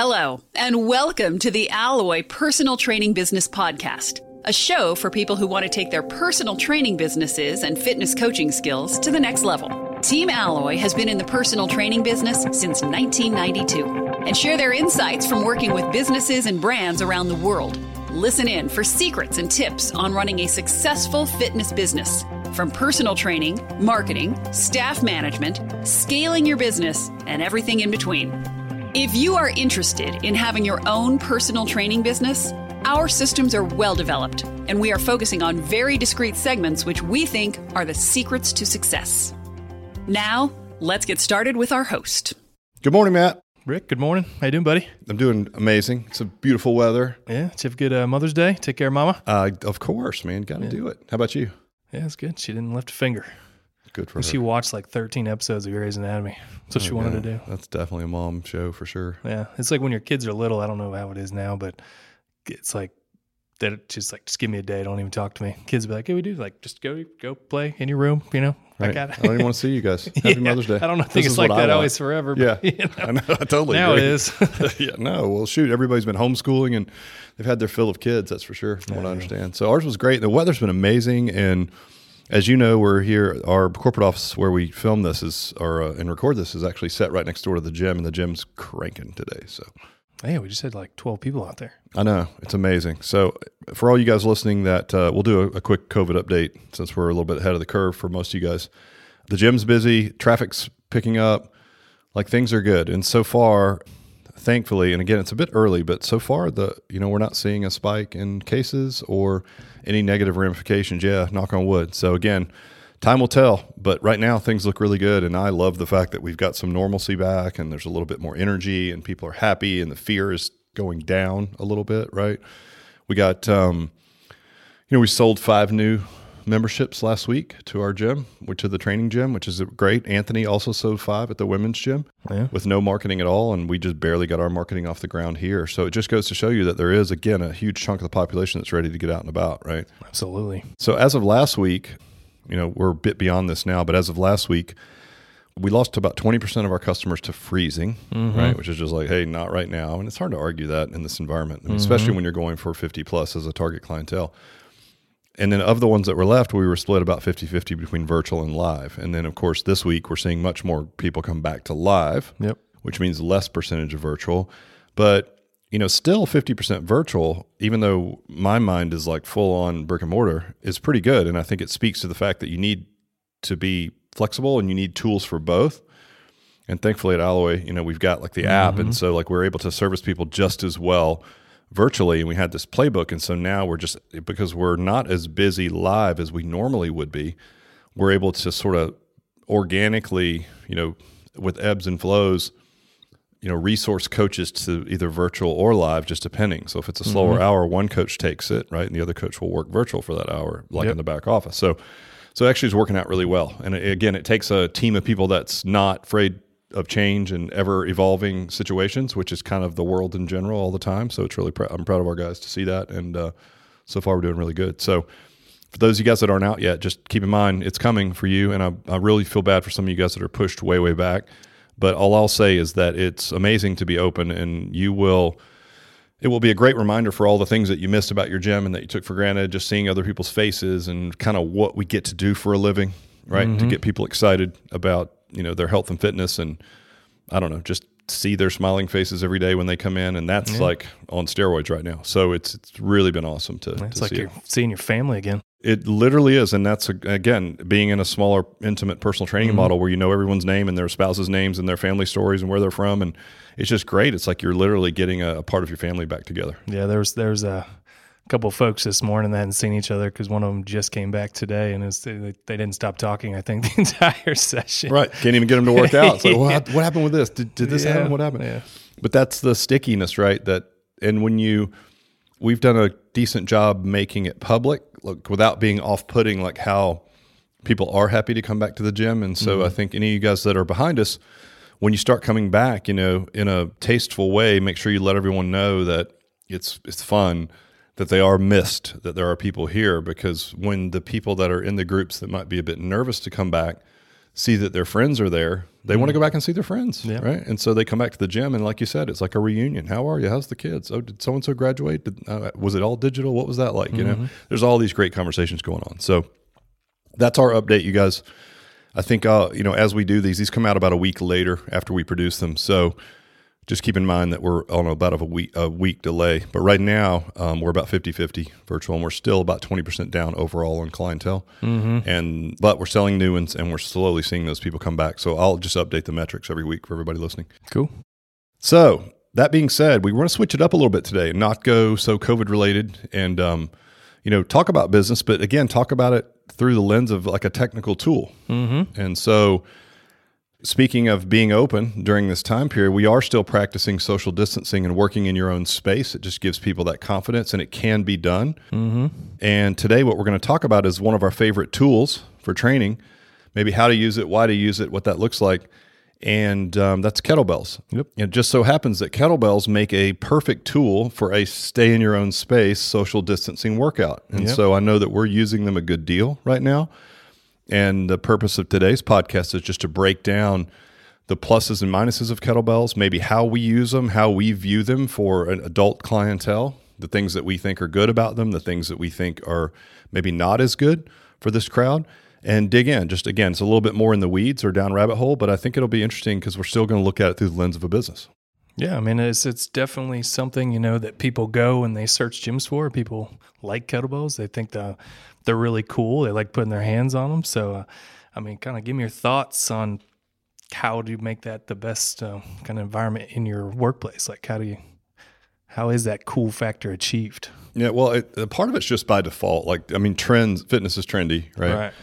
Hello, and welcome to the Alloy Personal Training Business Podcast, a show for people who want to take their personal training businesses and fitness coaching skills to the next level. Team Alloy has been in the personal training business since 1992 and share their insights from working with businesses and brands around the world. Listen in for secrets and tips on running a successful fitness business, from personal training, marketing, staff management, scaling your business, and everything in between. If you are interested in having your own personal training business, our systems are well developed, and we are focusing on very discrete segments which we think are the secrets to success. Now, let's get started with our host. Good morning, Matt. Rick, good morning. How you doing, buddy? I'm doing amazing. It's a beautiful weather. Yeah, did you have a good Mother's Day? Take care of Mama? Of course, man. Got to do it. How about you? Yeah, it's good. She didn't lift a finger. Good for her. She watched like 13 episodes of Grey's Anatomy. That's what she wanted to do. That's definitely a mom show for sure. Yeah, it's like when your kids are little. I don't know how it is now, but it's like that. Just give me a day. Don't even talk to me. Kids be like, "Hey, we do like just go play in your room." You know, right. I don't even want to see you guys. Happy Mother's Day. I don't know. I think it's like that always forever. Yeah, but, you know, I know. I totally now agree. It is. Yeah, no. Well, shoot, everybody's been homeschooling and they've had their fill of kids. That's for sure, from what I understand. So ours was great. The weather's been amazing, and as you know, we're here. Our corporate office where we film this and record this is actually set right next door to the gym, and the gym's cranking today. So, yeah, we just had like 12 people out there. I know, it's amazing. So, for all you guys listening, that we'll do a quick COVID update since we're a little bit ahead of the curve for most of you guys. The gym's busy, traffic's picking up, like things are good, and so far, thankfully, and again, it's a bit early, but so far, we're not seeing a spike in cases or any negative ramifications. Yeah, knock on wood. So again, time will tell, but right now things look really good, and I love the fact that we've got some normalcy back, and there's a little bit more energy, and people are happy, and the fear is going down a little bit, right? We got, we sold 5 new memberships last week to our gym, to the training gym, which is great. Anthony also sold 5 at the women's gym with no marketing at all, and we just barely got our marketing off the ground here. So it just goes to show you that there is, again, a huge chunk of the population that's ready to get out and about, right? Absolutely. So as of last week, we're a bit beyond this now, but as of last week, we lost about 20% of our customers to freezing, right? Which is just like, hey, not right now. And it's hard to argue that in this environment, especially when you're going for 50 plus as a target clientele. And then of the ones that were left, we were split about 50-50 between virtual and live. And then, of course, this week we're seeing much more people come back to live, which means less percentage of virtual. But, still 50% virtual, even though my mind is like full on brick and mortar, is pretty good. And I think it speaks to the fact that you need to be flexible and you need tools for both. And thankfully at Alloy, we've got like the app. And so like we're able to service people just as well virtually, and we had this playbook, and so now because we're not as busy live as we normally would be, we're able to sort of organically, with ebbs and flows, resource coaches to either virtual or live, just depending. So if it's a slower hour, one coach takes it, right, and the other coach will work virtual for that hour, like in the back office. So actually it's working out really well. And again, it takes a team of people that's not afraid of change and ever evolving situations, which is kind of the world in general all the time. So it's really, I'm proud of our guys to see that. And so far we're doing really good. So for those of you guys that aren't out yet, just keep in mind it's coming for you. And I really feel bad for some of you guys that are pushed way, way back. But all I'll say is that it's amazing to be open, and it will be a great reminder for all the things that you missed about your gym and that you took for granted, just seeing other people's faces and kind of what we get to do for a living, right? To get people excited about their health and fitness, and I don't know, just see their smiling faces every day when they come in, and that's like on steroids right now. So it's really been awesome to like see. You're seeing your family again. It literally is, and that's again being in a smaller, intimate personal training model where you know everyone's name and their spouse's names and their family stories and where they're from, and it's just great. It's like you're literally getting a part of your family back together. Yeah, there's a couple of folks this morning that hadn't seen each other because one of them just came back today, and they didn't stop talking, I think, the entire session. Right. Can't even get them to work out. It's like, what happened with this? Did this happen? What happened? Yeah. But that's the stickiness, right? And we've done a decent job making it public, without being off-putting, like how people are happy to come back to the gym. And so I think any of you guys that are behind us, when you start coming back, in a tasteful way, make sure you let everyone know that it's fun, that they are missed, that there are people here, because when the people that are in the groups that might be a bit nervous to come back, see that their friends are there, they want to go back and see their friends, right? And so they come back to the gym, and like you said, it's like a reunion. How are you? How's the kids? Oh, did so-and-so graduate? Was it all digital? What was that like? You know, there's all these great conversations going on. So that's our update, you guys. I think, you know, as we do these come out about a week later after we produce them. So just keep in mind that we're on about a week delay. But right now, we're about 50-50 virtual, and we're still about 20% down overall on clientele. But we're selling new ones, and we're slowly seeing those people come back. So I'll just update the metrics every week for everybody listening. Cool. So that being said, we want to switch it up a little bit today and not go so COVID related and, you know, talk about business, but again, talk about it through the lens of like a technical tool. And so speaking of being open during this time period, we are still practicing social distancing and working in your own space. It just gives people that confidence, and it can be done. And today what we're going to talk about is one of our favorite tools for training, maybe how to use it, why to use it, what that looks like. And that's kettlebells. It just so happens that kettlebells make a perfect tool for a stay in your own space social distancing workout. And so I know that we're using them a good deal right now. And the purpose of today's podcast is just to break down the pluses and minuses of kettlebells, maybe how we use them, how we view them for an adult clientele, the things that we think are good about them, the things that we think are maybe not as good for this crowd, and dig in. Just again, it's a little bit more in the weeds or down rabbit hole, but I think it'll be interesting because we're still going to look at it through the lens of a business. Yeah, I mean, it's definitely something, you know, that people go and they search gyms for. People like kettlebells. They think they're really cool. They like putting their hands on them. So, I mean, kind of give me your thoughts on how do you make that the best kind of environment in your workplace? Like, how is that cool factor achieved? Yeah, well, part of it's just by default. Like, I mean, fitness is trendy, right?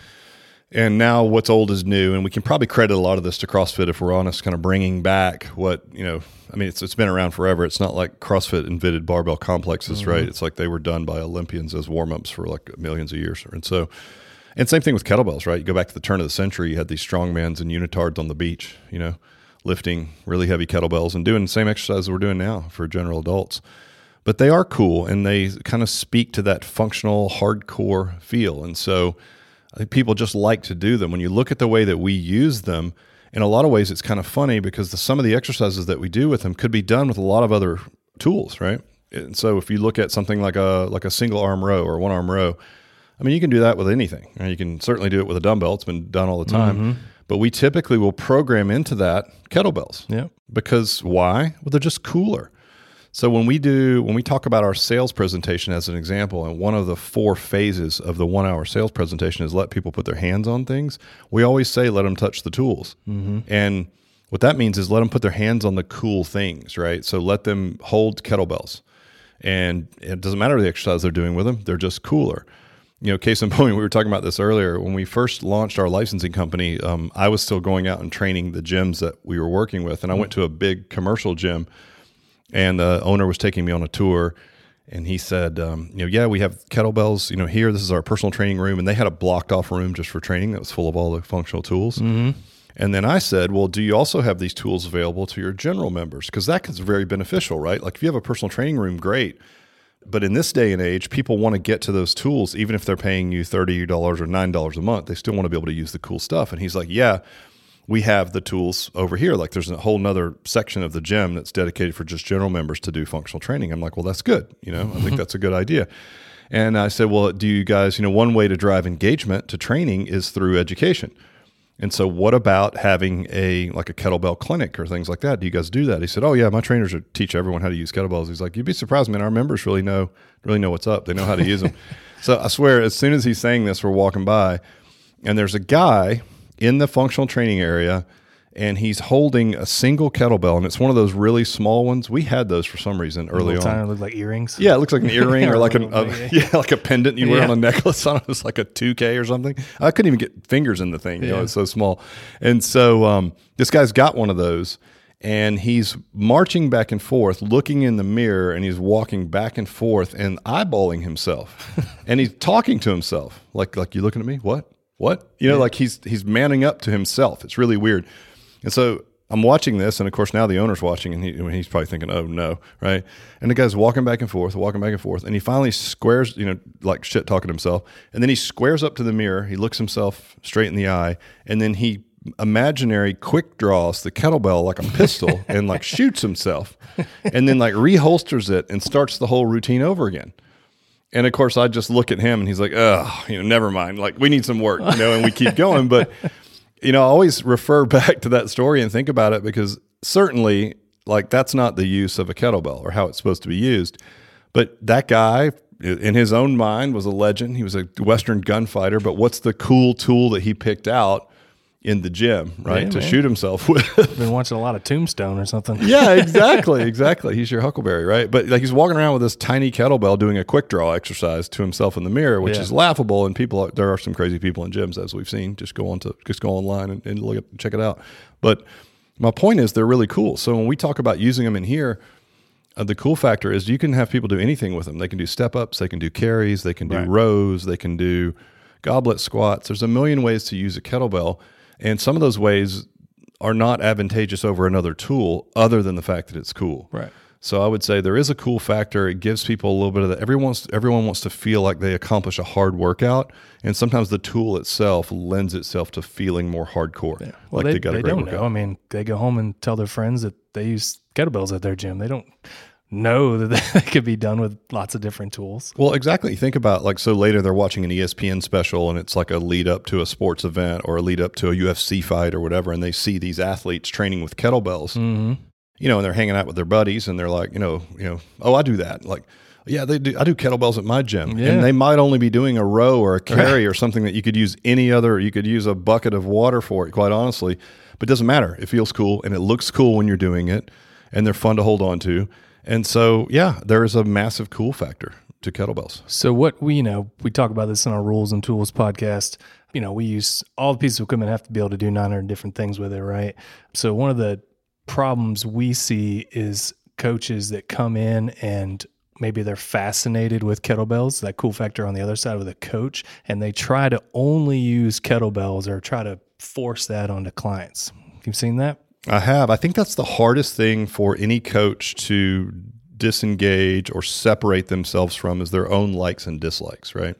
And now what's old is new, and we can probably credit a lot of this to CrossFit if we're honest, kind of bringing back what, you know, I mean, it's been around forever. It's not like CrossFit invented barbell complexes, right? It's like they were done by Olympians as warm-ups for like millions of years. And same thing with kettlebells, right? You go back to the turn of the century, you had these strongmans and unitards on the beach, you know, lifting really heavy kettlebells and doing the same exercise we're doing now for general adults. But they are cool, and they kind of speak to that functional, hardcore feel. And so I think people just like to do them. When you look at the way that we use them, in a lot of ways, it's kind of funny because some of the exercises that we do with them could be done with a lot of other tools, right? And so if you look at something like a single arm row or one arm row, I mean, you can do that with anything. Right? You can certainly do it with a dumbbell. It's been done all the time. But we typically will program into that kettlebells. Yeah. Because why? Well, they're just cooler. So when we talk about our sales presentation as an example, and one of the 4 phases of the 1-hour sales presentation is let people put their hands on things, we always say let them touch the tools. And what that means is let them put their hands on the cool things, right? So let them hold kettlebells. And it doesn't matter the exercise they're doing with them, they're just cooler. You know, case in point, we were talking about this earlier. When we first launched our licensing company, I was still going out and training the gyms that we were working with. And I went to a big commercial gym, and the owner was taking me on a tour, and he said, yeah, we have kettlebells, here, this is our personal training room. And they had a blocked off room just for training that was full of all the functional tools. And then I said, well, do you also have these tools available to your general members? Because that is very beneficial, right? Like if you have a personal training room, great. But in this day and age, people want to get to those tools, even if they're paying you $30 or $9 a month, they still want to be able to use the cool stuff. And he's like, yeah, we have the tools over here. Like there's a whole nother section of the gym that's dedicated for just general members to do functional training. I'm like, well, that's good. I think that's a good idea. And I said, well, do you guys, one way to drive engagement to training is through education. And so what about having a kettlebell clinic or things like that? Do you guys do that? He said, oh yeah, my trainers teach everyone how to use kettlebells. He's like, you'd be surprised, man. Our members really know what's up. They know how to use them. So I swear, as soon as he's saying this, we're walking by and there's a guy in the functional training area, and he's holding a single kettlebell, and it's one of those really small ones. We had those for some reason early on. It looked like earrings. Yeah, it looks like an earring or like like a pendant you wear on a necklace. I don't know, it's like a 2K or something. I couldn't even get fingers in the thing. It's so small. And so this guy's got one of those, and he's marching back and forth, looking in the mirror, and he's walking back and forth and eyeballing himself, and he's talking to himself like you looking at me? What? Like he's manning up to himself. It's really weird. And so I'm watching this, and of course now the owner's watching, and he's probably thinking, oh no, right? And the guy's walking back and forth, and he finally squares, like shit talking to himself, and then he squares up to the mirror, he looks himself straight in the eye, and then he imaginary quick draws the kettlebell like a pistol and like shoots himself and then like reholsters it and starts the whole routine over again. And of course I just look at him and he's like, oh, never mind. Like, we need some work, and we keep going. But, I always refer back to that story and think about it, because certainly like that's not the use of a kettlebell or how it's supposed to be used. But that guy in his own mind was a legend. He was a Western gunfighter, but what's the cool tool that he picked out in the gym, right? To shoot himself with. Been watching a lot of Tombstone or something. Yeah, exactly. He's your Huckleberry, right? But like, he's walking around with this tiny kettlebell doing a quick draw exercise to himself in the mirror, which is laughable. And there are some crazy people in gyms, as we've seen. Just go online and check it out. But my point is, they're really cool. So when we talk about using them in here, the cool factor is you can have people do anything with them. They can do step ups, they can do carries, they can do rows, they can do goblet squats. There's a million ways to use a kettlebell. And some of those ways are not advantageous over another tool other than the fact that it's cool. Right. So I would say there is a cool factor. It gives people a little bit of that. Everyone wants to feel like they accomplish a hard workout. And sometimes the tool itself lends itself to feeling more hardcore. Yeah. Well, like they got a great workout. Know. I mean, they go home and tell their friends that they use kettlebells at their gym. They don't know that they could be done with lots of different tools. Well, exactly. Think about like, so later they're watching an ESPN special and it's like a lead up to a sports event or a lead up to a UFC fight or whatever. And they see these athletes training with kettlebells, and they're hanging out with their buddies and they're like, oh, I do that. Like, yeah, they do. I do kettlebells at my gym, and they might only be doing a row or a carry or something that you could use you could use a bucket of water for it, quite honestly, but it doesn't matter. It feels cool and it looks cool when you're doing it, and they're fun to hold on to. And so, there is a massive cool factor to kettlebells. So what we talk about this in our Rules and Tools podcast. We use all the pieces of equipment, have to be able to do 900 different things with it, right? So one of the problems we see is coaches that come in and maybe they're fascinated with kettlebells, that cool factor on the other side with a coach, and they try to only use kettlebells or try to force that onto clients. You've seen that? I have. I think that's the hardest thing for any coach to disengage or separate themselves from, is their own likes and dislikes, right?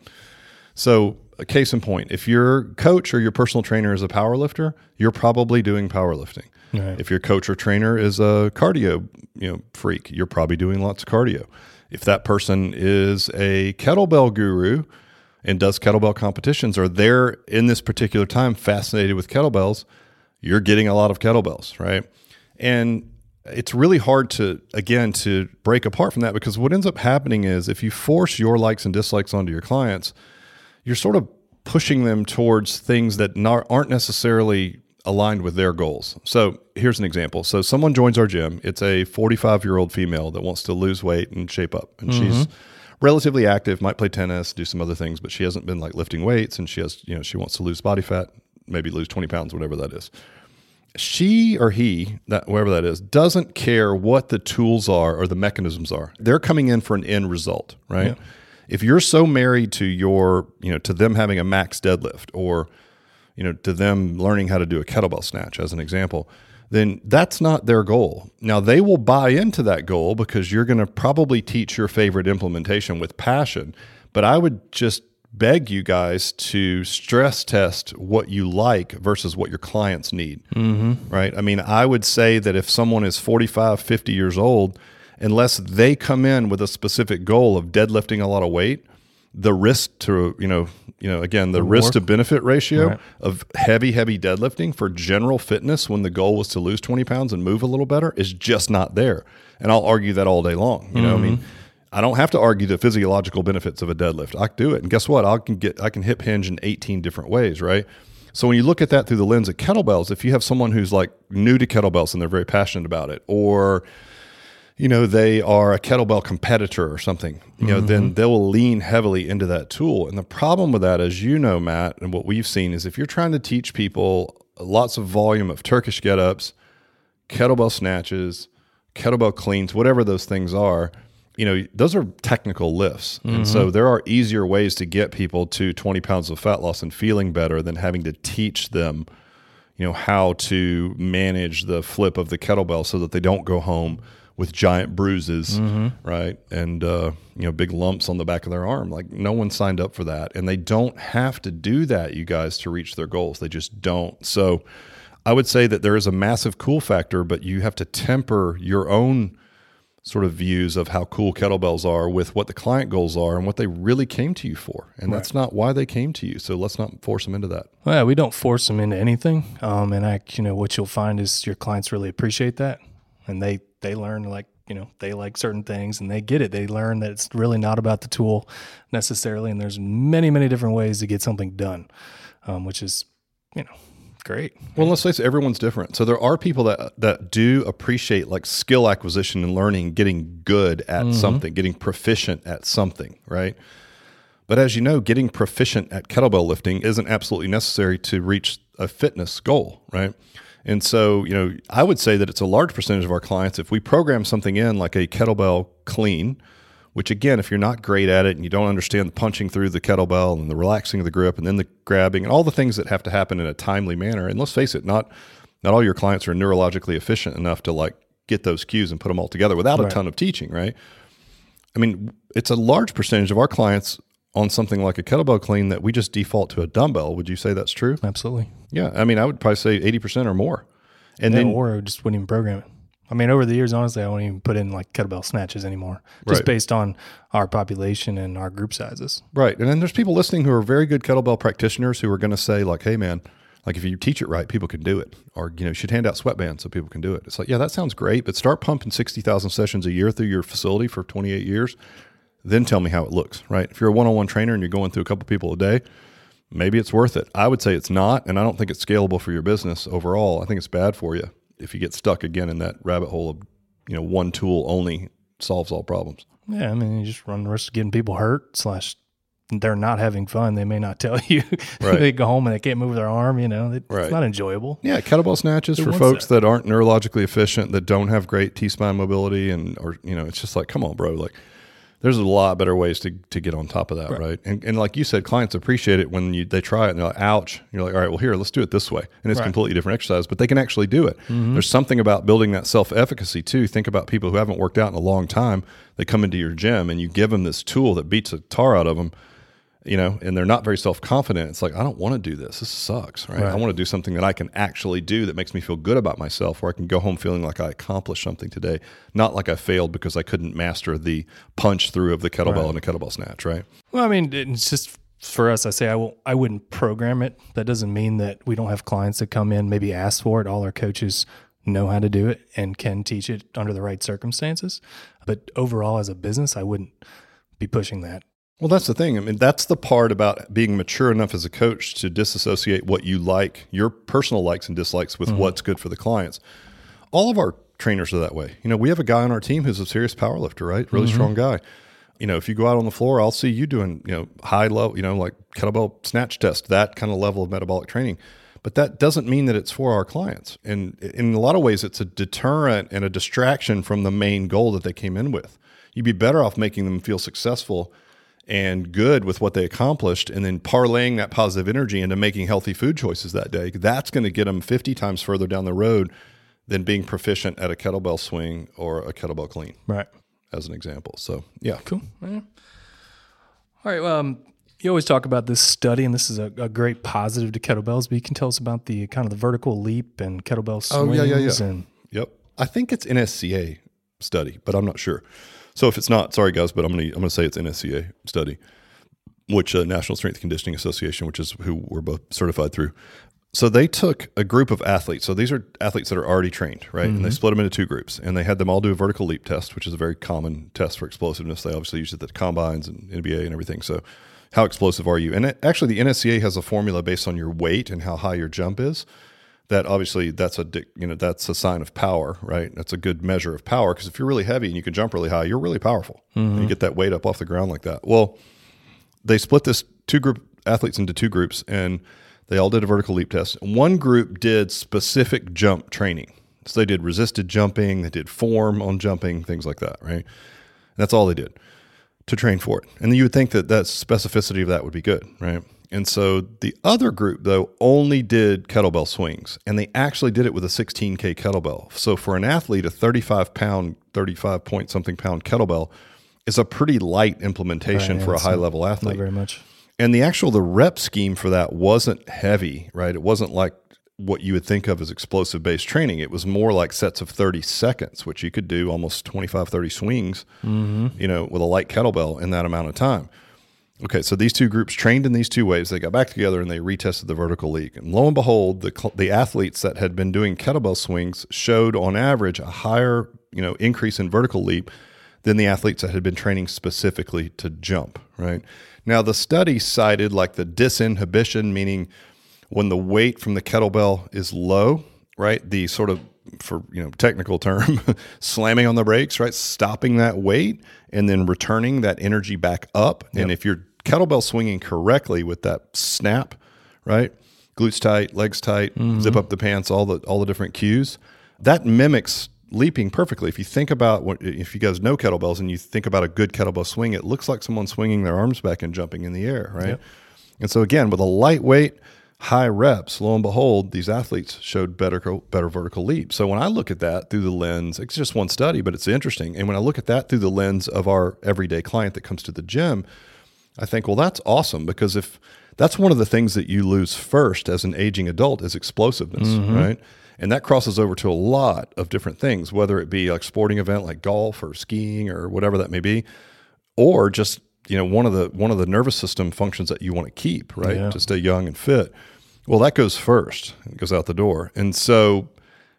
So a case in point, if your coach or your personal trainer is a power lifter, you're probably doing powerlifting. Right. If your coach or trainer is a cardio freak, you're probably doing lots of cardio. If that person is a kettlebell guru and does kettlebell competitions, or they're in this particular time fascinated with kettlebells, you're getting a lot of kettlebells, right? And it's really hard to break apart from that, because what ends up happening is if you force your likes and dislikes onto your clients, you're sort of pushing them towards things that aren't necessarily aligned with their goals. So here's an example. So someone joins our gym. It's a 45-year-old female that wants to lose weight and shape up. And she's relatively active, might play tennis, do some other things, but she hasn't been like lifting weights, and she wants to lose body fat, maybe lose 20 pounds, whatever that is. She or he, whoever that is, doesn't care what the tools are or the mechanisms are. They're coming in for an end result, right? Yeah. If you're so married to to them having a max deadlift, or, to them learning how to do a kettlebell snatch as an example, then that's not their goal. Now, they will buy into that goal because you're going to probably teach your favorite implementation with passion. But I would just beg you guys to stress test what you like versus what your clients need, right? I mean, I would say that if someone is 45, 50 years old, unless they come in with a specific goal of deadlifting a lot of weight, the risk to, the risk to benefit ratio of heavy deadlifting for general fitness, when the goal was to lose 20 pounds and move a little better, is just not there. And I'll argue that all day long. I mean, I don't have to argue the physiological benefits of a deadlift. I can do it. And guess what? I can hip hinge in 18 different ways, right? So when you look at that through the lens of kettlebells, if you have someone who's like new to kettlebells and they're very passionate about it, or they are a kettlebell competitor or something, then they'll lean heavily into that tool. And the problem with that, as you know, Matt, and what we've seen, is if you're trying to teach people lots of volume of Turkish get-ups, kettlebell snatches, kettlebell cleans, whatever those things are, those are technical lifts. And so there are easier ways to get people to 20 pounds of fat loss and feeling better than having to teach them, how to manage the flip of the kettlebell so that they don't go home with giant bruises, right? And, big lumps on the back of their arm. Like, no one signed up for that. And they don't have to do that, you guys, to reach their goals. They just don't. So I would say that there is a massive cool factor, but you have to temper your own sort of views of how cool kettlebells are with what the client goals are and what they really came to you for. And that's not why they came to you. So let's not force them into that. Well, we don't force them into anything. And what you'll find is your clients really appreciate that. And they learn, like, they like certain things and they get it. They learn that it's really not about the tool necessarily. And there's many, many different ways to get something done, which is, great. Well, let's face it, everyone's different. So there are people that do appreciate like skill acquisition and learning, getting good at something, getting proficient at something, right? But as you know, getting proficient at kettlebell lifting isn't absolutely necessary to reach a fitness goal, right? And so, I would say that it's a large percentage of our clients, if we program something in like a kettlebell clean, which again, if you're not great at it and you don't understand the punching through the kettlebell and the relaxing of the grip and then the grabbing and all the things that have to happen in a timely manner, and let's face it, not all your clients are neurologically efficient enough to like get those cues and put them all together without a ton of teaching, right? I mean, it's a large percentage of our clients on something like a kettlebell clean that we just default to a dumbbell. Would you say that's true? Absolutely. Yeah. I mean, I would probably say 80% or more. And then, or I just wouldn't even program it. I mean, over the years, honestly, I won't even put in like kettlebell snatches anymore, just based on our population and our group sizes. Right. And then there's people listening who are very good kettlebell practitioners who are going to say like, hey man, like if you teach it right, people can do it. Or, you should hand out sweatbands so people can do it. It's like, yeah, that sounds great, but start pumping 60,000 sessions a year through your facility for 28 years. Then tell me how it looks, right? If you're a one-on-one trainer and you're going through a couple people a day, maybe it's worth it. I would say it's not, and I don't think it's scalable for your business overall. I think it's bad for you if you get stuck again in that rabbit hole of, one tool only solves all problems. Yeah, I mean, you just run the risk of getting people hurt / they're not having fun. They may not tell you. They go home and they can't move their arm, it's not enjoyable. Yeah, kettlebell snatches for folks that aren't neurologically efficient, that don't have great T-spine mobility, it's just like, come on, bro, like, there's a lot better ways to get on top of that, right? And like you said, clients appreciate it when they try it and they're like, ouch. You're like, all right, well, here, let's do it this way. And it's a completely different exercise, but they can actually do it. There's something about building that self-efficacy too. Think about people who haven't worked out in a long time. They come into your gym and you give them this tool that beats a tar out of them, and they're not very self-confident. It's like, I don't want to do this. This sucks, right? I want to do something that I can actually do that makes me feel good about myself, where I can go home feeling like I accomplished something today, not like I failed because I couldn't master the punch through of the kettlebell and a kettlebell snatch, right? Well, I mean, it's just for us, I say I wouldn't program it. That doesn't mean that we don't have clients that come in, maybe ask for it. All our coaches know how to do it and can teach it under the right circumstances. But overall, as a business, I wouldn't be pushing that. Well, that's the thing. I mean, that's the part about being mature enough as a coach to disassociate what you like, your personal likes and dislikes, with what's good for the clients. All of our trainers are that way. We have a guy on our team who's a serious power lifter, right? Really strong guy. If you go out on the floor, I'll see you doing, high level, like kettlebell snatch test, that kind of level of metabolic training. But that doesn't mean that it's for our clients. And in a lot of ways, it's a deterrent and a distraction from the main goal that they came in with. You'd be better off making them feel successful and good with what they accomplished, and then parlaying that positive energy into making healthy food choices that day. That's going to get them 50 times further down the road than being proficient at a kettlebell swing or a kettlebell clean. Right. As an example. So, yeah. Cool. Yeah. All right. Well, you always talk about this study, and this is a great positive to kettlebells, but you can tell us about the kind of the vertical leap and kettlebell swings. Oh, yeah. Yep. I think it's NSCA study, but I'm not sure. So if it's not, sorry guys, but I'm gonna say it's NSCA study, which National Strength and Conditioning Association, which is who we're both certified through. So they took a group of athletes. So these are athletes that are already trained, right? And they split them into two groups, and they had them all do a vertical leap test, which is a very common test for explosiveness. They obviously use it at the combines and NBA and everything. So how explosive are you? And actually the NSCA has a formula based on your weight and how high your jump is. That obviously that's a sign of power, right? That's a good measure of power, because if you're really heavy and you can jump really high, you're really powerful. And you get that weight up off the ground like that. Well, they split this athletes into two groups, and they all did a vertical leap test. One group did specific jump training. So they did resisted jumping, they did form on jumping, things like that, right? And that's all they did to train for it. And you would think that specificity of that would be good, right? And so the other group, though, only did kettlebell swings, and they actually did it with a 16K kettlebell. So for an athlete, a 35 point something pound kettlebell is a pretty light implementation for a high level athlete. Not very much. And the rep scheme for that wasn't heavy, right? It wasn't like what you would think of as explosive based training. It was more like sets of 30 seconds, which you could do almost 25, 30 swings, you know, with a light kettlebell in that amount of time. Okay, so these two groups trained in these two ways. They got back together and they retested the vertical leap. And lo and behold, the athletes that had been doing kettlebell swings showed on average a higher, you know, increase in vertical leap than the athletes that had been training specifically to jump, right? Now, the study cited like the disinhibition, meaning when the weight from the kettlebell is low, right? The sort of, for, you know, technical term, slamming on the brakes, right? Stopping that weight and then returning that energy back up. Yep. And if you're kettlebell swinging correctly with that snap, right? Glutes tight, legs tight, zip up the pants, all the different cues. That mimics leaping perfectly. If you think about if you guys know kettlebells and you think about a good kettlebell swing, it looks like someone swinging their arms back and jumping in the air, right? Yep. And so again, with a lightweight, high reps, lo and behold, these athletes showed better vertical leap. So when I look at that through the lens, it's just one study, but it's interesting. And when I look at that through the lens of our everyday client that comes to the gym, I think, well, that's awesome, because if that's one of the things that you lose first as an aging adult is explosiveness, right? And that crosses over to a lot of different things, whether it be like sporting event like golf or skiing or whatever that may be, or just, you know, one of the nervous system functions that you want to keep, right? Yeah. To stay young and fit. Well, that goes first. It goes out the door. And so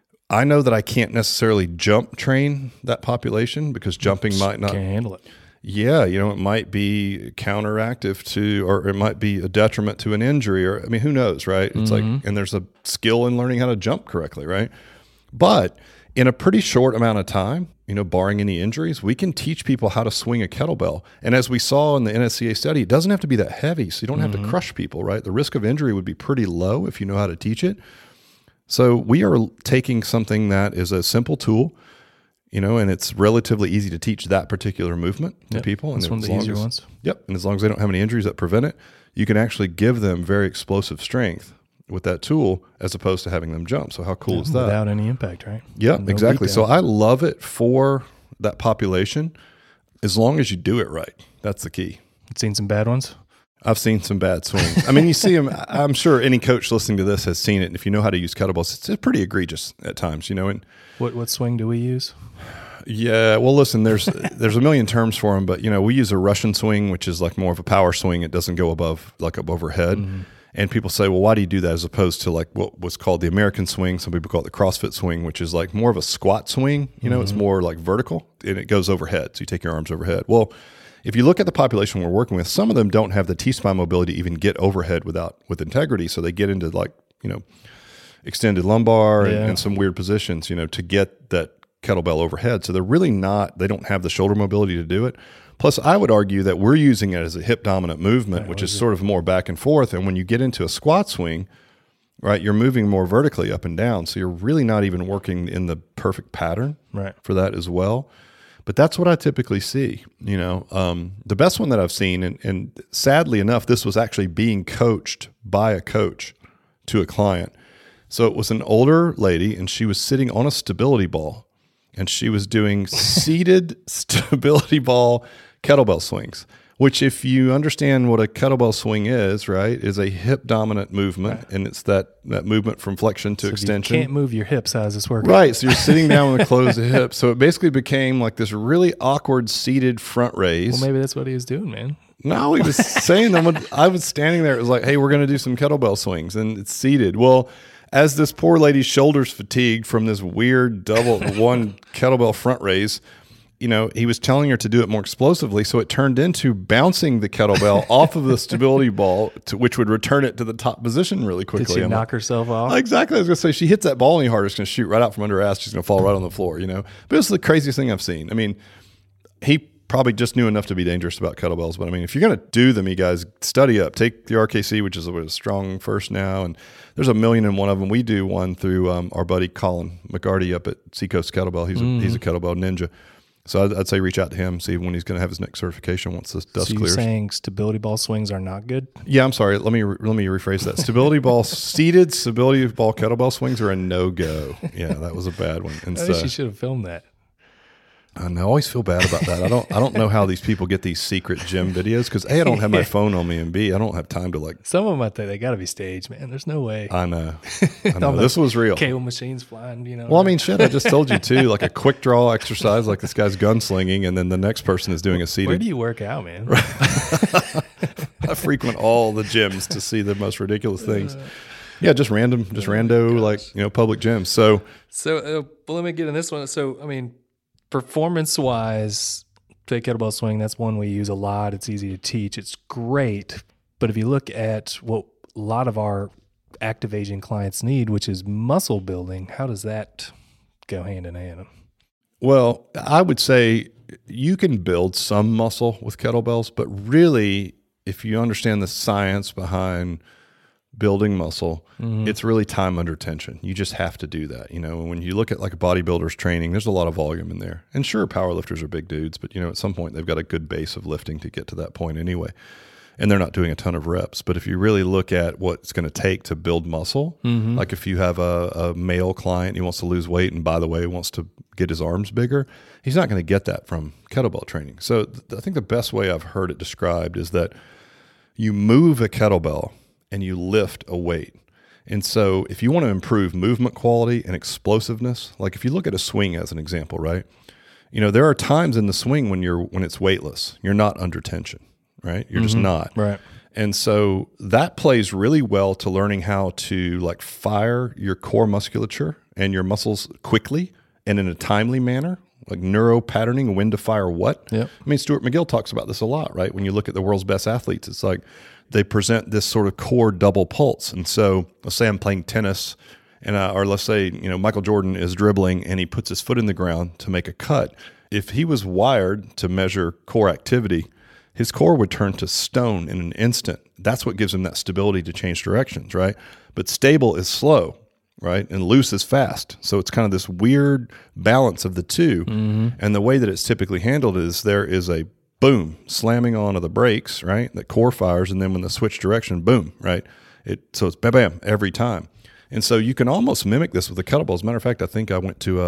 I know that I can't necessarily jump train that population because jumping might not can't handle it. Yeah, you know, it might be counteractive to, or it might be a detriment to an injury, or I mean, who knows, right? It's like, and there's a skill in learning how to jump correctly, right? But in a pretty short amount of time, you know, barring any injuries, we can teach people how to swing a kettlebell. And as we saw in the NSCA study, it doesn't have to be that heavy, so you don't have to crush people, right? The risk of injury would be pretty low if you know how to teach it. So we are taking something that is a simple tool, you know, and it's relatively easy to teach that particular movement to people. And that's one of the easier ones. Yep. And as long as they don't have any injuries that prevent it, you can actually give them very explosive strength with that tool as opposed to having them jump. So how cool is that? Without any impact, right? Yeah, exactly. So I love it for that population as long as you do it right. That's the key. You've seen some bad ones? I've seen some bad swings. I mean, you see them. I'm sure any coach listening to this has seen it. And if you know how to use kettlebells, it's pretty egregious at times, you know. And what swing do we use? Yeah, well, listen, there's a million terms for them, but, you know, we use a Russian swing, which is like more of a power swing. It doesn't go above, like up overhead. And people say, well, why do you do that as opposed to like what was called the American swing? Some people call it the CrossFit swing, which is like more of a squat swing. You know, it's more like vertical and it goes overhead. So you take your arms overhead. Well, if you look at the population we're working with, some of them don't have the T-spine mobility to even get overhead with integrity. So they get into like, you know, extended lumbar and some weird positions, you know, to get that kettlebell overhead. So they're really they don't have the shoulder mobility to do it. Plus, I would argue that we're using it as a hip dominant movement, which is sort of more back and forth. And when you get into a squat swing, right, you're moving more vertically up and down. So you're really not even working in the perfect pattern for that as well. But that's what I typically see, you know. The best one that I've seen, and sadly enough, this was actually being coached by a coach to a client. So it was an older lady, and she was sitting on a stability ball, and she was doing seated stability ball kettlebell swings, which if you understand what a kettlebell swing is, right, is a hip dominant movement. And it's that movement from flexion to extension. You can't move your hips. How does this work? Right. So you're sitting down with a closed hip. So it basically became like this really awkward seated front raise. Well, maybe that's what he was doing, man. No, he was saying that when I was standing there, it was like, hey, we're going to do some kettlebell swings, and it's seated. Well, as this poor lady's shoulders fatigued from this weird one kettlebell front raise, you know, he was telling her to do it more explosively. So it turned into bouncing the kettlebell off of the stability ball, which would return it to the top position really quickly. Did she knock herself off? Exactly. I was going to say, she hits that ball any harder, it's going to shoot right out from under her ass. She's going to fall right on the floor, you know. But it's the craziest thing I've seen. I mean, he probably just knew enough to be dangerous about kettlebells. But I mean, if you're going to do them, you guys study up. Take the RKC, which is a strong first now. And there's 1,000,001 of them. We do one through our buddy Colin McGarty up at Seacoast Kettlebell. He's a kettlebell ninja. So I'd say reach out to him, see when he's going to have his next certification once this dust clears. So you're saying stability ball swings are not good? Yeah, I'm sorry. Let me rephrase that. Seated stability ball kettlebell swings are a no-go. Yeah, that was a bad one. And I wish you should have filmed that. And I always feel bad about that. I don't know how these people get these secret gym videos because A, I don't have my phone on me, and B, I don't have time to like. Some of them I think they got to be staged, man. There's no way. I know. This was real. Cable machines flying, Well, I mean, shit. I just told you too. Like a quick draw exercise, like this guy's gunslinging, and then the next person is doing a seated. Where do you work out, man? I frequent all the gyms to see the most ridiculous things. Yeah, just rando, like public gyms. So let me get in this one. So, I mean, performance-wise, fake kettlebell swing, that's one we use a lot. It's easy to teach. It's great. But if you look at what a lot of our active aging clients need, which is muscle building, how does that go hand in hand? Well, I would say you can build some muscle with kettlebells, but really, if you understand the science behind building muscle, it's really time under tension. You just have to do that. When you look at like a bodybuilder's training, there's a lot of volume in there. And sure, powerlifters are big dudes, but at some point they've got a good base of lifting to get to that point anyway. And they're not doing a ton of reps. But if you really look at what it's going to take to build muscle, like if you have a male client, he wants to lose weight and, by the way, wants to get his arms bigger, he's not going to get that from kettlebell training. So I think the best way I've heard it described is that you move a kettlebell and you lift a weight. And so if you want to improve movement quality and explosiveness, like if you look at a swing as an example, right? There are times in the swing when it's weightless, you're not under tension, right? You're just not. Right. And so that plays really well to learning how to like fire your core musculature and your muscles quickly and in a timely manner, like neuro patterning, when to fire what. Yep. I mean, Stuart McGill talks about this a lot, right? When you look at the world's best athletes, it's like they present this sort of core double pulse. And so let's say I'm playing tennis or let's say, Michael Jordan is dribbling and he puts his foot in the ground to make a cut. If he was wired to measure core activity, his core would turn to stone in an instant. That's what gives him that stability to change directions, right? But stable is slow, right? And loose is fast. So it's kind of this weird balance of the two. And the way that it's typically handled is there is a boom, slamming onto the brakes, right? That core fires, and then when the switch direction, boom, right? So it's bam, bam, every time. And so you can almost mimic this with the kettlebell. As a matter of fact, I think I went to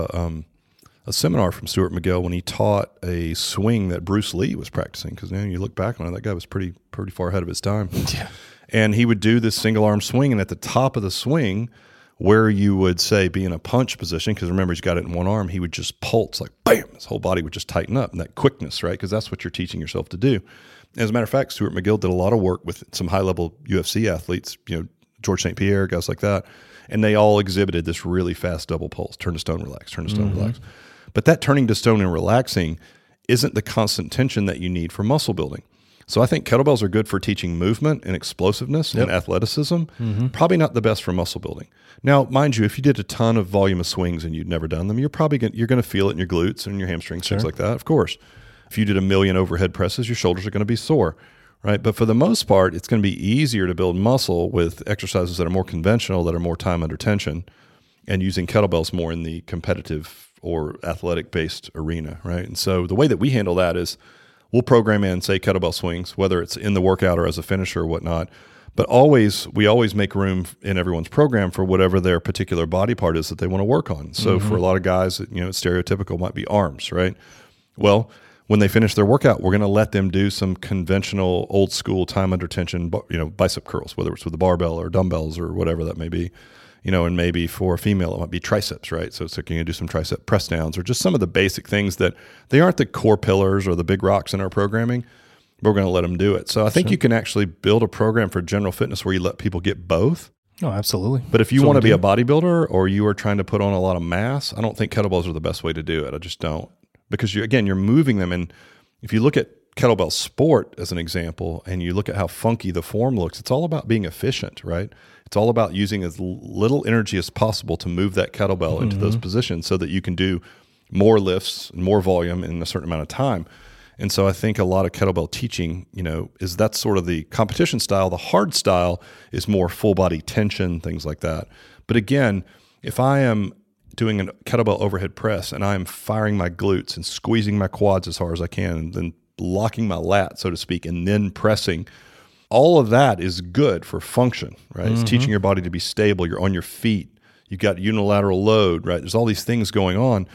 a seminar from Stuart McGill when he taught a swing that Bruce Lee was practicing. Because you look back on it, that guy was pretty far ahead of his time. Yeah. And he would do this single arm swing, and at the top of the swing, where you would say be in a punch position, because remember he's got it in one arm, he would just pulse like bam, his whole body would just tighten up, and that quickness, right? Because that's what you're teaching yourself to do. As a matter of fact, Stuart McGill did a lot of work with some high-level UFC athletes, George St. Pierre, guys like that, and they all exhibited this really fast double pulse, turn to stone, relax, turn to stone, relax. But that turning to stone and relaxing isn't the constant tension that you need for muscle building. So I think kettlebells are good for teaching movement and explosiveness and athleticism, probably not the best for muscle building. Now, mind you, if you did a ton of volume of swings and you'd never done them, you're going to feel it in your glutes and your hamstrings, things like that, of course. If you did 1 million overhead presses, your shoulders are going to be sore, right? But for the most part, it's going to be easier to build muscle with exercises that are more conventional, that are more time under tension, and using kettlebells more in the competitive or athletic-based arena, right? And so the way that we handle that is we'll program in, say, kettlebell swings, whether it's in the workout or as a finisher or whatnot. But we always make room in everyone's program for whatever their particular body part is that they want to work on. So for a lot of guys, stereotypical might be arms, right? Well, when they finish their workout, we're going to let them do some conventional, old school time under tension, bicep curls, whether it's with a barbell or dumbbells or whatever that may be. And maybe for a female, it might be triceps, right? So it's like you're going to do some tricep press downs or just some of the basic things that they aren't the core pillars or the big rocks in our programming, but we're going to let them do it. So I think you can actually build a program for general fitness where you let people get both. Oh, absolutely. But if you want to be a bodybuilder or you are trying to put on a lot of mass, I don't think kettlebells are the best way to do it. I just don't. Because you're moving them. And if you look at kettlebell sport as an example, and you look at how funky the form looks, it's all about being efficient, right? It's all about using as little energy as possible to move that kettlebell into those positions so that you can do more lifts and more volume in a certain amount of time. And so I think a lot of kettlebell teaching, is that's sort of the competition style. The hard style is more full body tension, things like that. But again, if I am doing a kettlebell overhead press and I'm firing my glutes and squeezing my quads as hard as I can and then locking my lat, so to speak, and then pressing, all of that is good for function, right? It's teaching your body to be stable. You're on your feet. You've got unilateral load, right? There's all these things going on.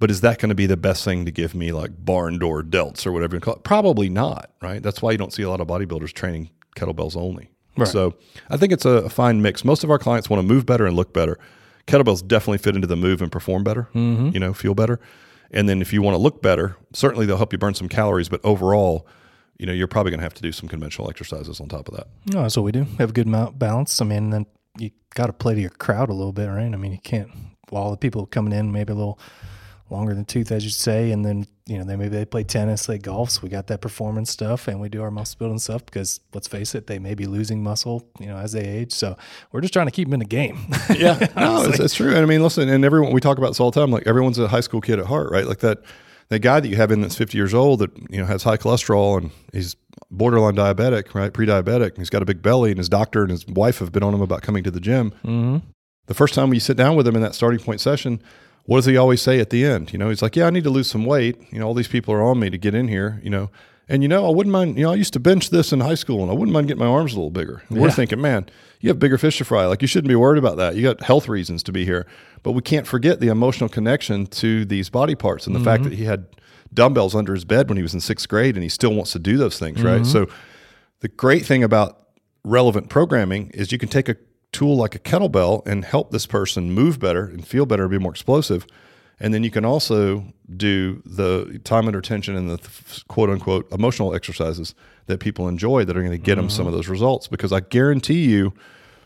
But is that going to be the best thing to give me, like barn door delts or whatever you call it? Probably not, right? That's why you don't see a lot of bodybuilders training kettlebells only. Right. So I think it's a fine mix. Most of our clients want to move better and look better. Kettlebells definitely fit into the move and perform better, feel better. And then if you want to look better, certainly they'll help you burn some calories, but overall, you're probably going to have to do some conventional exercises on top of that. No, that's what we do. Have a good balance. I mean, then you got to play to your crowd a little bit, right? I mean, you can't, all the people coming in maybe a little longer than tooth, as you say, and then, they play tennis, they golf, so we got that performance stuff, and we do our muscle building stuff because, let's face it, they may be losing muscle, as they age. So we're just trying to keep them in the game. Yeah, no, it's true. And I mean, listen, and everyone, we talk about this all the time, like everyone's a high school kid at heart, right? Like that guy that you have in that's 50 years old that, has high cholesterol and he's borderline diabetic, right? Pre-diabetic, and he's got a big belly, and his doctor and his wife have been on him about coming to the gym. Mm-hmm. The first time you sit down with him in that starting point session, what does he always say at the end? He's like, yeah, I need to lose some weight. All these people are on me to get in here, and I wouldn't mind, I used to bench this in high school and I wouldn't mind getting my arms a little bigger. And we're thinking, man, you have bigger fish to fry. Like, you shouldn't be worried about that. You got health reasons to be here. But we can't forget the emotional connection to these body parts and the fact that he had dumbbells under his bed when he was in 6th grade and he still wants to do those things, right? So the great thing about relevant programming is you can take a tool like a kettlebell and help this person move better and feel better and be more explosive. And then you can also do the time under tension and the quote unquote emotional exercises that people enjoy that are going to get them some of those results. Because I guarantee you,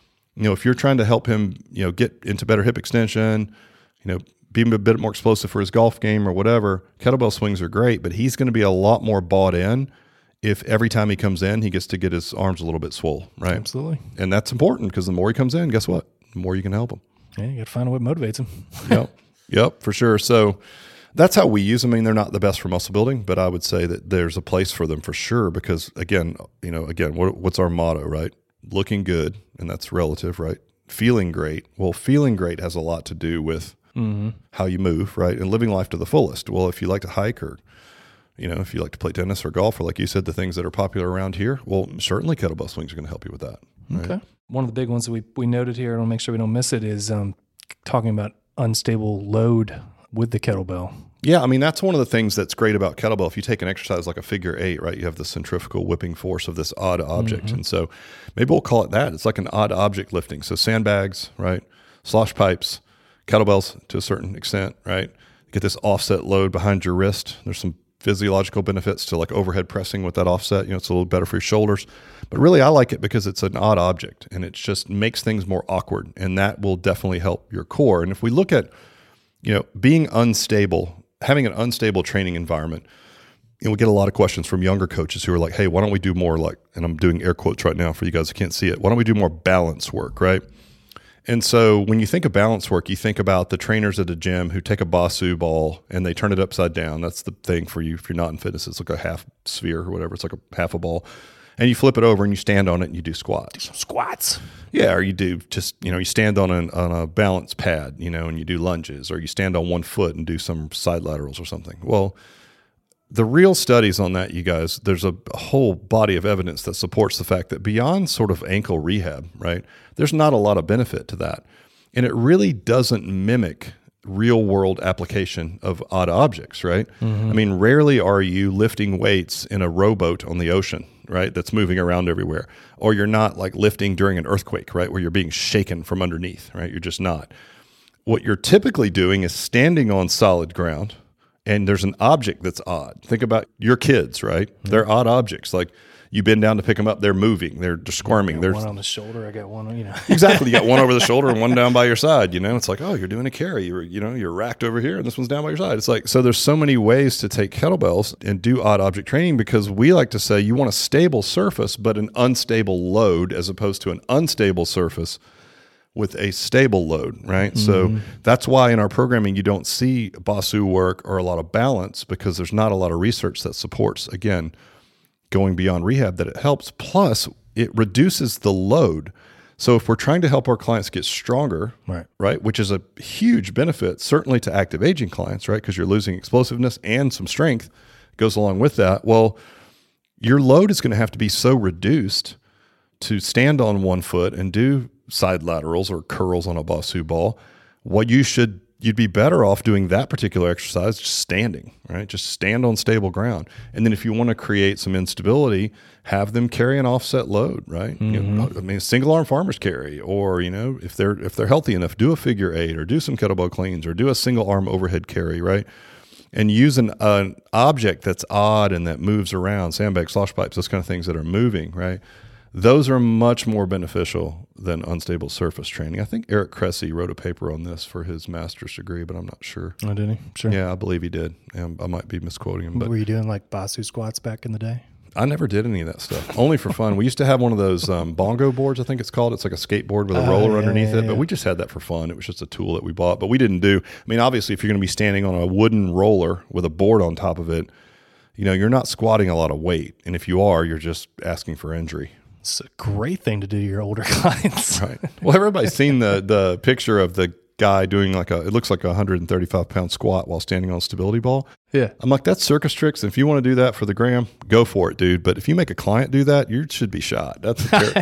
if you're trying to help him, get into better hip extension, be a bit more explosive for his golf game or whatever, kettlebell swings are great, but he's going to be a lot more bought in if every time he comes in, he gets to get his arms a little bit swole, right? Absolutely. And that's important because the more he comes in, guess what? The more you can help him. Yeah, you got to find out what motivates him. Yep, for sure. So that's how we use them. I mean, they're not the best for muscle building, but I would say that there's a place for them for sure because, again, what's our motto, right? Looking good, and that's relative, right? Feeling great. Well, feeling great has a lot to do with how you move, right? And living life to the fullest. Well, if you like to hike or if you like to play tennis or golf, or like you said, the things that are popular around here, well, certainly kettlebell swings are going to help you with that. Right? Okay. One of the big ones that we noted here, and I'll make sure we don't miss it, is talking about unstable load with the kettlebell. Yeah, I mean, that's one of the things that's great about kettlebell. If you take an exercise like a figure 8, right, you have the centrifugal whipping force of this odd object. And so maybe we'll call it that. It's like an odd object lifting. So sandbags, right, slosh pipes, kettlebells to a certain extent, right? You get this offset load behind your wrist. There's some physiological benefits to like overhead pressing with that offset. It's a little better for your shoulders. But really, I like it because it's an odd object and it just makes things more awkward. And that will definitely help your core. And if we look at, being unstable, having an unstable training environment, we get a lot of questions from younger coaches who are like, hey, why don't we do more like, and I'm doing air quotes right now for you guys who can't see it, why don't we do more balance work, right? And so when you think of balance work, you think about the trainers at a gym who take a Basu ball and they turn it upside down. That's the thing for you. If you're not in fitness, it's like a half sphere or whatever. It's like a half a ball. And you flip it over and you stand on it and you do squats. Do some squats. Yeah, or you do just, you stand on a balance pad, and you do lunges, or you stand on one foot and do some side laterals or something. Well, the real studies on that, you guys, there's a whole body of evidence that supports the fact that beyond sort of ankle rehab, right, there's not a lot of benefit to that. And it really doesn't mimic real world application of odd objects, right? I mean, rarely are you lifting weights in a rowboat on the ocean, right, that's moving around everywhere. Or you're not like lifting during an earthquake, right, where you're being shaken from underneath, right? You're just not. What you're typically doing is standing on solid ground, and there's an object that's odd. Think about your kids, right? They're odd objects. Like you bend down to pick them up, they're moving, they're just squirming. There's one on the shoulder. I got one, Exactly. You got one over the shoulder and one down by your side. It's like, oh, you're doing a carry. You're racked over here, and this one's down by your side. It's like, so there's so many ways to take kettlebells and do odd object training because we like to say you want a stable surface, but an unstable load as opposed to an unstable surface with a stable load, right? So that's why in our programming you don't see Basu work or a lot of balance because there's not a lot of research that supports, again, going beyond rehab that it helps. Plus, it reduces the load. So if we're trying to help our clients get stronger, right, which is a huge benefit, certainly to active aging clients, right, because you're losing explosiveness and some strength goes along with that. Well, your load is going to have to be so reduced to stand on one foot and do side laterals or curls on a Basu ball. What you should you'd be better off doing that particular exercise just standing, right? Just stand on stable ground. And then if you want to create some instability, have them carry an offset load, right? You know, I mean, single arm farmers carry, or, you know, if they're healthy enough, do a figure 8 or do some kettlebell cleans or do a single arm overhead carry, right? And use an object that's odd and that moves around, sandbags, slosh pipes, those kind of things that are moving, right? Those are much more beneficial than unstable surface training. I think Eric Cressy wrote a paper on this for his master's degree, but I'm not sure. Oh, did he? Sure. Yeah, I believe he did. I might be misquoting him. But were you doing like Basu squats back in the day? I never did any of that stuff, only for fun. We used to have one of those bongo boards, I think it's called. It's like a skateboard with a roller underneath it, but we just had that for fun. It was just a tool that we bought, but we didn't do. I mean, obviously, if you're going to be standing on a wooden roller with a board on top of it, you know, you're not squatting a lot of weight. And if you are, you're just asking for injury. It's a great thing to do to your older clients. Right. Well, everybody's seen the picture of the guy doing it looks like a 135-pound squat while standing on a stability ball. Yeah. I'm like, that's circus tricks. And if you want to do that for the gram, go for it, dude. But if you make a client do that, you should be shot. That's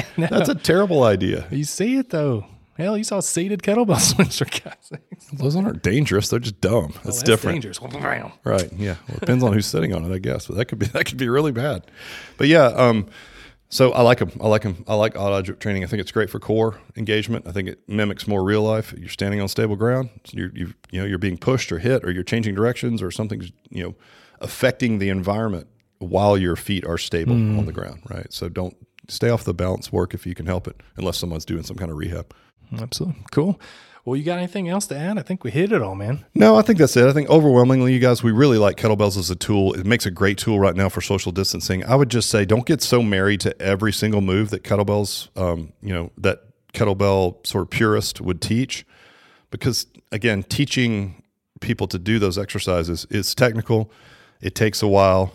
a terrible idea. You see it though. Hell, you saw seated kettlebell swings for guys. Those aren't dangerous. They're just dumb. That's different. Dangerous. Right. Yeah. Well, it depends on who's sitting on it, I guess. But that could be really bad. But yeah, so I like them. I like odd object training. I think it's great for core engagement. I think it mimics more real life. You're standing on stable ground. You're being pushed or hit, or you're changing directions, or something's, you know, affecting the environment while your feet are stable on the ground. Right. So don't stay off the balance work if you can help it, unless someone's doing some kind of rehab. Absolutely. Cool. Well, you got anything else to add? I think we hit it all, man. No, I think that's it. I think overwhelmingly, you guys, we really like kettlebells as a tool. It makes a great tool right now for social distancing. I would just say, don't get so married to every single move that kettlebells, that kettlebell sort of purist would teach, because again, teaching people to do those exercises is technical. It takes a while.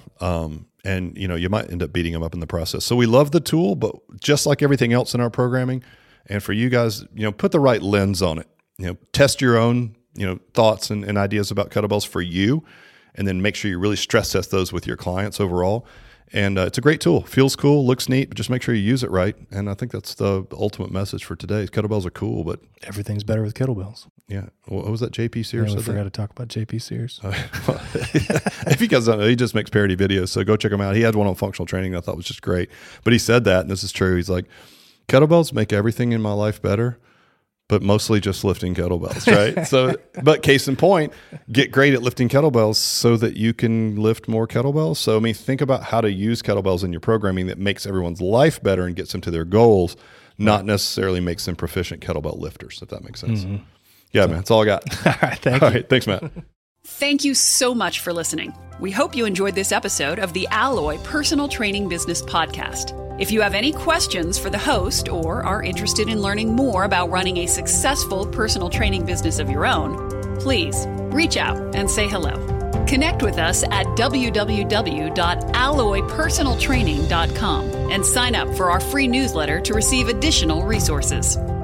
And you know, you might end up beating them up in the process. So we love the tool, but just like everything else in our programming, and for you guys, you know, put the right lens on it. You know, test your own, you know, thoughts and ideas about kettlebells for you, and then make sure you really stress test those with your clients overall. And it's a great tool. Feels cool, looks neat, but just make sure you use it right. And I think that's the ultimate message for today. Kettlebells are cool, but everything's better with kettlebells. Yeah. What was that, JP Sears? Yeah, we forgot to talk about JP Sears. If you guys don't know, he just makes parody videos, so go check him out. He had one on functional training that I thought was just great. But he said that, and this is true. He's like, kettlebells make everything in my life better, but mostly just lifting kettlebells, right? So, but case in point, get great at lifting kettlebells so that you can lift more kettlebells. So, I mean, think about how to use kettlebells in your programming that makes everyone's life better and gets them to their goals, not necessarily makes them proficient kettlebell lifters, if that makes sense. Mm-hmm. Yeah, man, that's all I got. All right, thank you. All right, thanks, Matt. Thank you so much for listening. We hope you enjoyed this episode of the Alloy Personal Training Business Podcast. If you have any questions for the host or are interested in learning more about running a successful personal training business of your own, please reach out and say hello. Connect with us at www.alloypersonaltraining.com and sign up for our free newsletter to receive additional resources.